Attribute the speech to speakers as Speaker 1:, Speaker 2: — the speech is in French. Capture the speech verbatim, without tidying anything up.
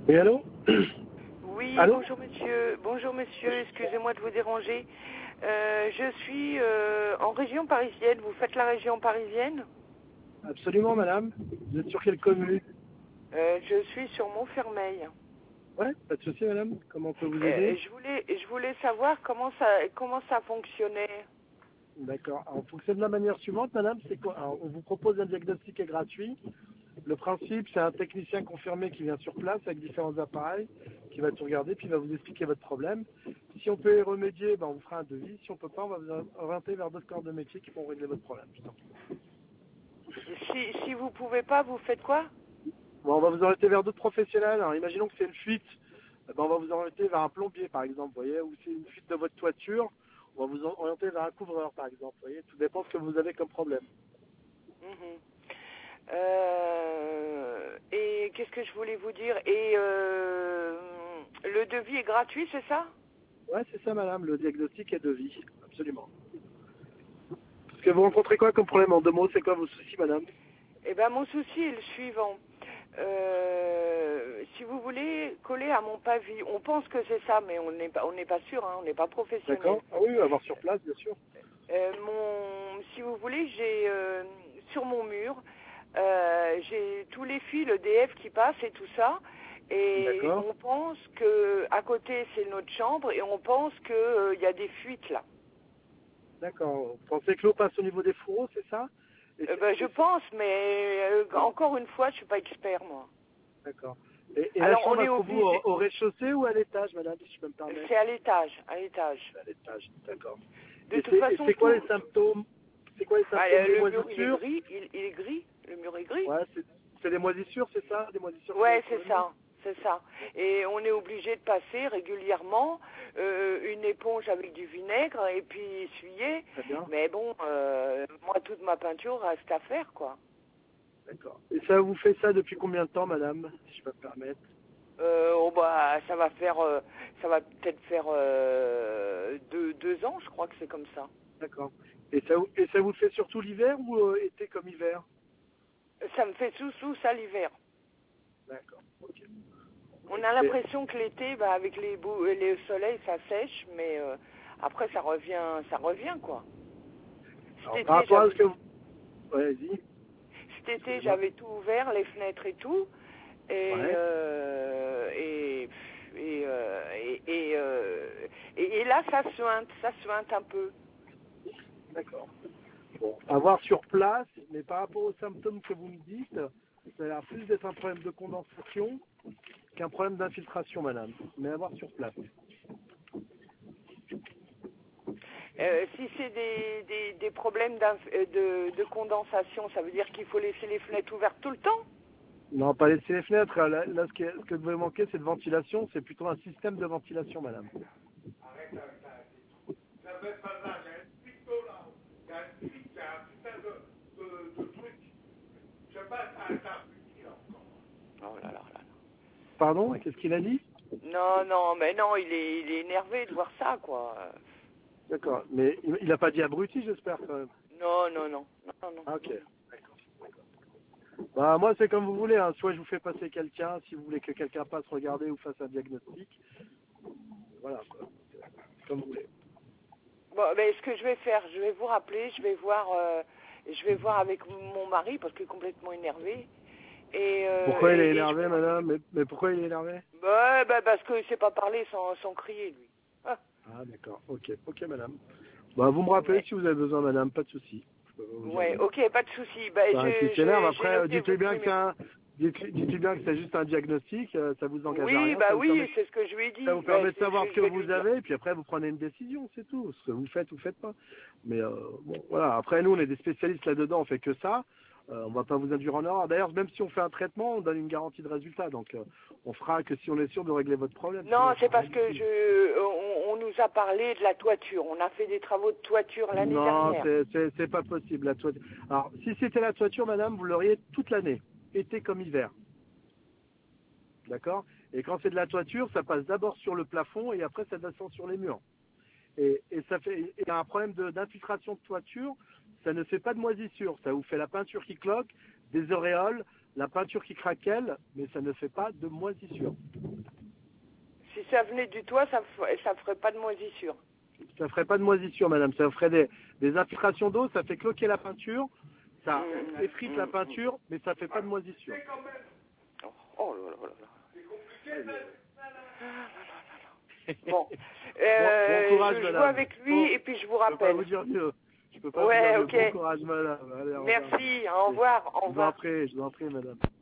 Speaker 1: Oui, allô?
Speaker 2: Oui,
Speaker 1: Allô?
Speaker 2: bonjour monsieur. Bonjour monsieur, excusez-moi de vous déranger. Euh, je suis euh, en région parisienne. Vous faites la région parisienne?
Speaker 1: Absolument, madame. Vous êtes sur quelle commune?
Speaker 2: Euh, Je suis sur Montfermeil.
Speaker 1: Ouais, pas de souci, madame. Comment on peut vous
Speaker 2: Euh,
Speaker 1: aider?
Speaker 2: je voulais, je voulais savoir comment ça, comment ça fonctionnait.
Speaker 1: D'accord. Alors, on fonctionne de la manière suivante, madame. C'est quoi? Alors, on vous propose un diagnostic qui est gratuit. Le principe, c'est un technicien confirmé qui vient sur place avec différents appareils, qui va tout regarder, puis il va vous expliquer votre problème. Si on peut y remédier, ben, on vous fera un devis. Si on peut pas, on va vous orienter vers d'autres corps de métier qui vont régler votre problème. tout simplement.
Speaker 2: Si, si vous pouvez pas, vous faites quoi?
Speaker 1: Bon, on va vous orienter vers d'autres professionnels. Alors, imaginons que c'est une fuite. Eh ben, on va vous orienter vers un plombier, par exemple, vous voyez, ou c'est une fuite de votre toiture. On va vous orienter vers un couvreur, par exemple, vous voyez. Tout dépend de ce que vous avez comme problème.
Speaker 2: Mhm. Euh, et qu'est-ce que je voulais vous dire? Et euh, le devis est gratuit, c'est ça?
Speaker 1: Ouais, c'est ça, madame, le diagnostic est de vie. Absolument. Parce que vous rencontrez quoi comme problème en deux mots? C'est quoi vos soucis, madame?
Speaker 2: Eh ben, mon souci est le suivant. Euh, si vous voulez coller à mon pavis, on pense que c'est ça, mais on n'est pas, on n'est pas sûr, hein, on n'est pas professionnel.
Speaker 1: D'accord. Ah oui, avoir sur place, bien sûr.
Speaker 2: Euh, mon, si vous voulez, j'ai euh, sur mon mur, euh, j'ai tous les fils E D F qui passent et tout ça, et
Speaker 1: D'accord.
Speaker 2: on pense que à côté c'est notre chambre, et on pense que euh, il y a des fuites là.
Speaker 1: D'accord. Vous pensez que l'eau passe au niveau des fourreaux, c'est ça? Et
Speaker 2: Euh, ben,
Speaker 1: c'est-
Speaker 2: je
Speaker 1: et c'est-
Speaker 2: pense, mais euh, encore une fois, je suis pas expert moi.
Speaker 1: D'accord. Et, et la
Speaker 2: Alors on
Speaker 1: chambre,
Speaker 2: est
Speaker 1: elle se trouve où? Au,
Speaker 2: obligé.
Speaker 1: au rez-de-chaussée ou à l'étage, madame, si je peux me
Speaker 2: C'est
Speaker 1: permettre?
Speaker 2: à l'étage, à l'étage.
Speaker 1: À l'étage, d'accord.
Speaker 2: De
Speaker 1: Et
Speaker 2: toute
Speaker 1: c'est et
Speaker 2: façon,
Speaker 1: c'est quoi les
Speaker 2: tout, tout-
Speaker 1: symptômes? C'est quoi les
Speaker 2: bah,
Speaker 1: symptômes?
Speaker 2: euh,
Speaker 1: Les
Speaker 2: le mur il est
Speaker 1: moisissures?
Speaker 2: gris, il, il est gris, le mur est gris.
Speaker 1: Ouais, c'est c'est des moisissures, c'est ça? Des moisissures que vous avez
Speaker 2: Ouais,
Speaker 1: sur
Speaker 2: c'est
Speaker 1: le mur?
Speaker 2: ça, c'est ça. Et on est obligé de passer régulièrement euh, une éponge avec du vinaigre et puis essuyer.
Speaker 1: Très bien,
Speaker 2: Mais bon, euh, moi toute ma peinture reste à faire, quoi.
Speaker 1: d'accord. Et ça vous fait ça depuis combien de temps, madame, si je peux me permettre?
Speaker 2: Euh, oh bah, ça va faire, euh, ça va peut-être faire euh, deux, deux ans, je crois que c'est comme ça.
Speaker 1: D'accord. Et ça, vous- et ça vous le fait surtout l'hiver ou euh, été comme hiver?
Speaker 2: Ça me fait sous-sous ça l'hiver.
Speaker 1: D'accord, ok.
Speaker 2: On a
Speaker 1: Écoutez,
Speaker 2: l'impression que l'été, bah, avec les beaux, euh, les soleils, ça sèche, mais euh, après ça revient, ça revient quoi.
Speaker 1: alors
Speaker 2: Cet
Speaker 1: par
Speaker 2: été,
Speaker 1: rapport à
Speaker 2: j'avais
Speaker 1: ce que
Speaker 2: tout,
Speaker 1: vous... Ouais, vas-y,
Speaker 2: cet été,
Speaker 1: excusez-moi.
Speaker 2: j'avais tout ouvert, les fenêtres et tout, et
Speaker 1: Ouais,
Speaker 2: euh, et et, euh, et, et, euh, et- et là, ça suinte, ça suinte un peu.
Speaker 1: d'accord. Bon, à voir sur place, mais par rapport aux symptômes que vous me dites, ça a l'air plus d'être un problème de condensation qu'un problème d'infiltration, madame. Mais à voir sur place.
Speaker 2: Euh, si c'est des, des, des problèmes d'inf- euh, de, de condensation, ça veut dire qu'il faut laisser les fenêtres ouvertes tout le temps?
Speaker 1: Non, pas laisser les fenêtres. Là, là, ce, qui est- ce que vous devez manquer, c'est de ventilation. C'est plutôt un système de ventilation, madame.
Speaker 2: Oh là là là.
Speaker 1: Pardon?
Speaker 2: Oui.
Speaker 1: Qu'est-ce qu'il a dit?
Speaker 2: Non, non, mais non, il est, il est énervé de voir ça, quoi.
Speaker 1: D'accord. Mais il n'a pas dit abruti, j'espère, quand même.
Speaker 2: Non, non, non, non, non.
Speaker 1: Ah, ok. D'accord. Bah, moi, c'est comme vous voulez. Hein. Soit je vous fais passer quelqu'un, si vous voulez que quelqu'un passe regarder ou fasse un diagnostic. Voilà, quoi. Comme vous voulez.
Speaker 2: Bon, mais ce que je vais faire, je vais vous rappeler, je vais voir, euh, je vais voir avec mon mari parce qu'il est complètement énervé. Et, euh,
Speaker 1: Pourquoi il est
Speaker 2: et, et je
Speaker 1: énervé,
Speaker 2: vais.
Speaker 1: madame? mais, mais pourquoi il est énervé?
Speaker 2: Bah, bah, parce qu'il ne sait pas parler sans, sans crier, lui. Ah,
Speaker 1: Ah, d'accord. Ok. Ok, madame. Bah, vous me rappelez
Speaker 2: ouais.
Speaker 1: si vous avez besoin, madame. Pas de souci. Je peux vous dire
Speaker 2: Ouais,
Speaker 1: non.
Speaker 2: ok, pas de souci. Bah,
Speaker 1: Enfin, qui
Speaker 2: je,
Speaker 1: s'énerve.
Speaker 2: je, j'ai
Speaker 1: Après, euh,
Speaker 2: noté
Speaker 1: dites-lui
Speaker 2: votre
Speaker 1: bien que c'est
Speaker 2: numéro.
Speaker 1: un, dites- dites-lui bien que c'est juste un diagnostic. euh, ça vous engage à
Speaker 2: Oui,
Speaker 1: rien.
Speaker 2: bah
Speaker 1: Ça vous permet,
Speaker 2: oui, c'est ce que je lui ai
Speaker 1: ça
Speaker 2: dit.
Speaker 1: vous
Speaker 2: Bah,
Speaker 1: permet de
Speaker 2: c'est-
Speaker 1: savoir
Speaker 2: je,
Speaker 1: ce
Speaker 2: je
Speaker 1: que
Speaker 2: vais lui
Speaker 1: vous
Speaker 2: dire.
Speaker 1: avez, et puis après vous prenez une décision, c'est tout. Ce que vous faites ou faites pas. Mais euh, bon, voilà. Après, nous, on est des spécialistes là-dedans. On fait que ça. Euh, on va pas vous induire en erreur. D'ailleurs, même si on fait un traitement, on donne une garantie de résultat. Donc, euh, on fera que si on est sûr de régler votre problème. Sinon,
Speaker 2: Non,
Speaker 1: on
Speaker 2: c'est
Speaker 1: fera rien
Speaker 2: parce
Speaker 1: du
Speaker 2: que
Speaker 1: tout.
Speaker 2: je, on, on nous a parlé de la toiture. On a fait des travaux de toiture l'année
Speaker 1: Non,
Speaker 2: dernière.
Speaker 1: c'est c'est- c'est pas possible. La toiture. Alors, si c'était la toiture, madame, vous l'auriez toute l'année, été comme hiver. D'accord? Et quand c'est de la toiture, ça passe d'abord sur le plafond et après ça descend sur les murs. Et, et ça fait, il y a un problème de- d'infiltration de toiture, ça ne fait pas de moisissure. Ça vous fait la peinture qui cloque, des auréoles, la peinture qui craquelle, mais ça ne fait pas de moisissure.
Speaker 2: Si ça venait du toit, ça ne ça ferait pas de moisissure.
Speaker 1: Ça ne ferait pas de moisissure, madame. Ça ferait des, des infiltrations d'eau, ça fait cloquer la peinture, ça
Speaker 2: Mmh,
Speaker 1: effrite
Speaker 2: mmh,
Speaker 1: la peinture, mais ça ne fait pas de moisissure.
Speaker 2: Oh, oh là là là là. Bon, euh,
Speaker 1: bon, bon courage,
Speaker 2: je, je
Speaker 1: madame.
Speaker 2: vois avec lui
Speaker 1: Bon,
Speaker 2: et puis je vous
Speaker 1: je peux pas
Speaker 2: rappelle.
Speaker 1: vous dire mieux. Je peux pas
Speaker 2: Ouais,
Speaker 1: vous dire mieux.
Speaker 2: ok.
Speaker 1: Bon courage, madame. Allez, au revoir.
Speaker 2: Merci, au revoir, au
Speaker 1: Je vous en
Speaker 2: revoir.
Speaker 1: prie, je vous en prie, madame.